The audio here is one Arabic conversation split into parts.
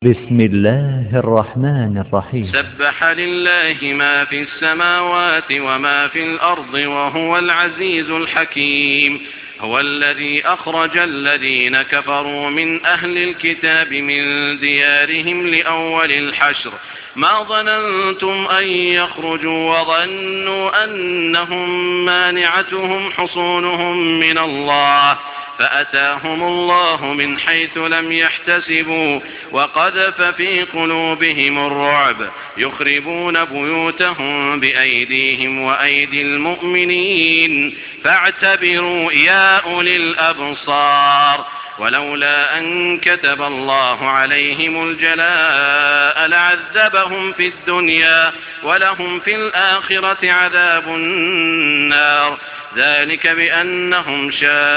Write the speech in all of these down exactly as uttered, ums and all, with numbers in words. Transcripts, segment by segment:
بسم الله الرحمن الرحيم. سبح لله ما في السماوات وما في الأرض وهو العزيز الحكيم. هو الذي أخرج الذين كفروا من أهل الكتاب من ديارهم لأول الحشر ما ظننتم أن يخرجوا وظنوا أنهم مانعتهم حصونهم من الله فأتاهم الله من حيث لم يحتسبوا وقذف في قلوبهم الرعب يخربون بيوتهم بأيديهم وأيدي المؤمنين فاعتبروا يا أولي الأبصار. ولولا أن كتب الله عليهم الجلاء لعذبهم في الدنيا ولهم في الآخرة عذاب النار ذلك بأنهم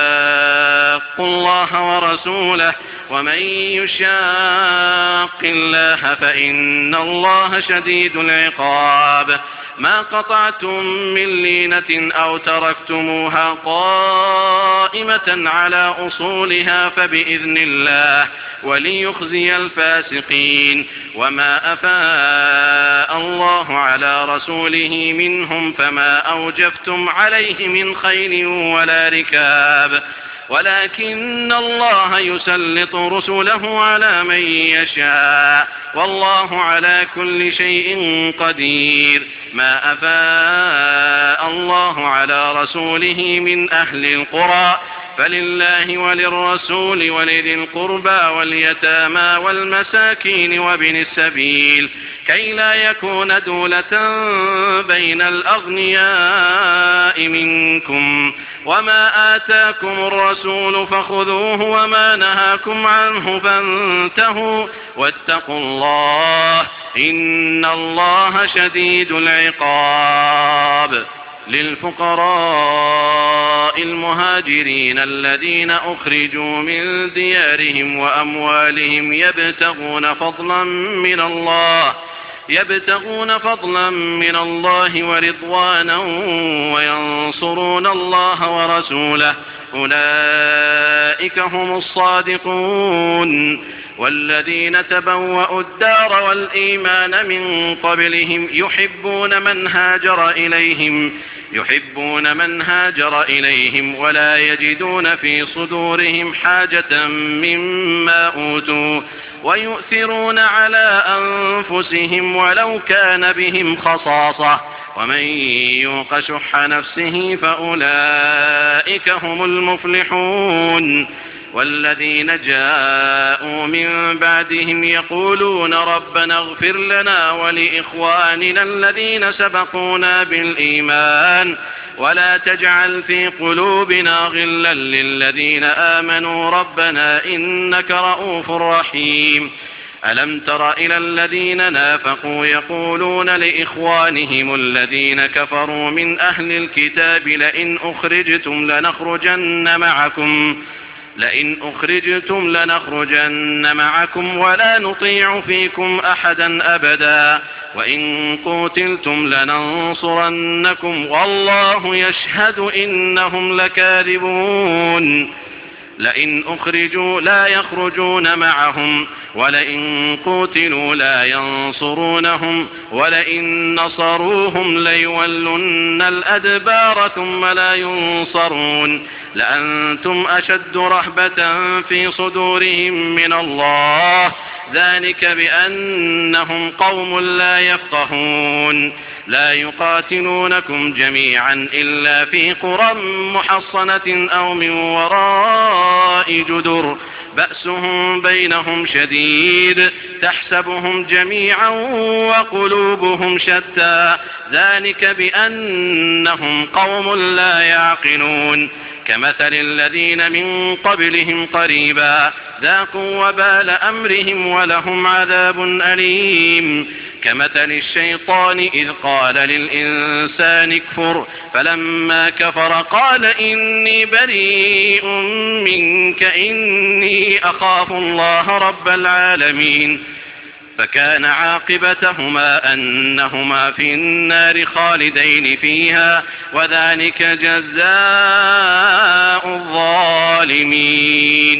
شاقوا الله ورسوله ومن يشاق الله فإن الله شديد العقاب. ما قطعتم من لينة أو تركتموها قائمة على أصولها فبإذن الله وليخزي الفاسقين. وما أفاء الله على رسوله منهم فما أوجفتم عليه من خيل ولا ركاب ولكن الله يسلط رسله على من يشاء والله على كل شيء قدير. ما أفاء الله على رسوله من أهل القرى فلله وللرسول ولذي القربى واليتامى والمساكين وابن السبيل كي لا يكون دولة بين الأغنياء منكم. وما آتاكم الرسول فخذوه وما نهاكم عنه فانتهوا واتقوا الله إن الله شديد العقاب. للفقراء المهاجرين الذين أخرجوا من ديارهم وأموالهم يبتغون فضلا من الله يبتغون فضلا من الله ورضوانا وينصرون الله ورسوله أولئك هم الصادقون. والذين تبوأوا الدار والإيمان من قبلهم يحبون من هاجر إليهم يحبون من هاجر إليهم ولا يجدون في صدورهم حاجة مما أوتوا ويؤثرون على أنفسهم ولو كان بهم خصاصة ومن يوق شح نفسه فأولئك هم المفلحون. والذين جاءوا من بعدهم يقولون ربنا اغفر لنا ولإخواننا الذين سبقونا بالإيمان ولا تجعل في قلوبنا غلا للذين آمنوا ربنا إنك رؤوف رحيم. ألم تر إلى الذين نافقوا يقولون لإخوانهم الذين كفروا من أهل الكتاب لئن أخرجتم لنخرجن معكم لئن أخرجتم لنخرجن معكم ولا نطيع فيكم أحدا أبدا وإن قتلتم لننصرنكم والله يشهد إنهم لكاذبون. لئن أخرجوا لا يخرجون معهم ولئن قتلوا لا ينصرونهم ولئن نصروهم ليولن الأدبار ثم لا ينصرون لأنتم أشد رهبة في صدورهم من الله ذلك بأنهم قوم لا يفقهون. لا يقاتلونكم جميعا إلا في قرى محصنة أو من وراء جدر بأسهم بينهم شديد تحسبهم جميعا وقلوبهم شتى ذلك بأنهم قوم لا يعقلون. كمثل الذين من قبلهم قريبا ذاقوا وبال أمرهم ولهم عذاب أليم. كمثل الشيطان إذ قال للإنسان اكفر فلما كفر قال إني بريء منك إني أخاف الله رب العالمين فكان عاقبتهما أنهما في النار خالدين فيها وذلك جزاء الظالمين.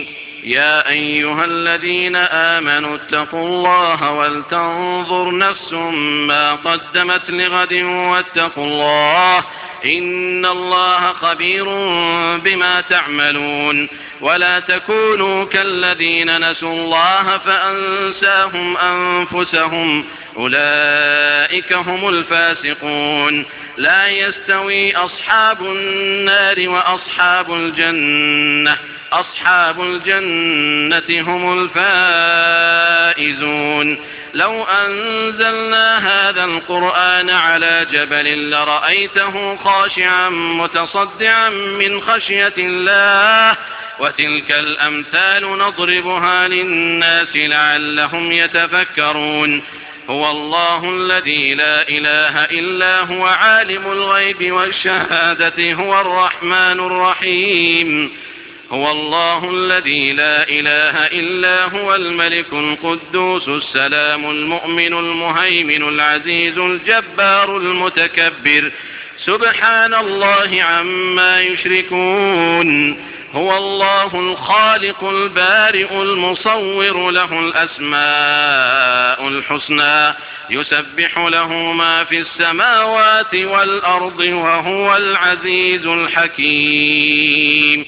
يا أيها الذين آمنوا اتقوا الله ولتنظر نفس ما قدمت لغد واتقوا الله إن الله خبير بما تعملون ولا تكونوا كالذين نسوا الله فأنساهم أنفسهم أولئك هم الفاسقون لا يستوي أصحاب النار وأصحاب الجنة أصحاب الجنة هم الفائزون لو أنزلنا هذا القرآن على جبل لرأيته خاشعا متصدعا من خشية الله وتلك الأمثال نضربها للناس لعلهم يتفكرون هو الله الذي لا إله إلا هو عالم الغيب والشهادة هو الرحمن الرحيم هو الله الذي لا إله إلا هو الملك القدوس السلام المؤمن المهيمن العزيز الجبار المتكبر سبحان الله عما يشركون هو الله الخالق البارئ المصور له الأسماء الحسنى يسبح له ما في السماوات والأرض وهو العزيز الحكيم.